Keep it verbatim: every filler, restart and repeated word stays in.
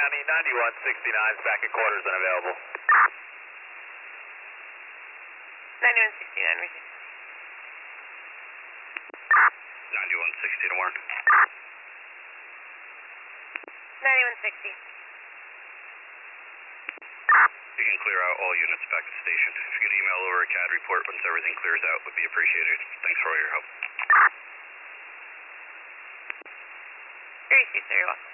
County, ninety-one sixty-nine is back at quarters and available. ninety-one sixty-nine, receive. ninety-one sixty to Warren. ninety-one sixty. You can clear out all units back to station. If you could email over a C A D report once everything clears out, would be appreciated. Thanks for all your help. Very sweet, sir. You're welcome.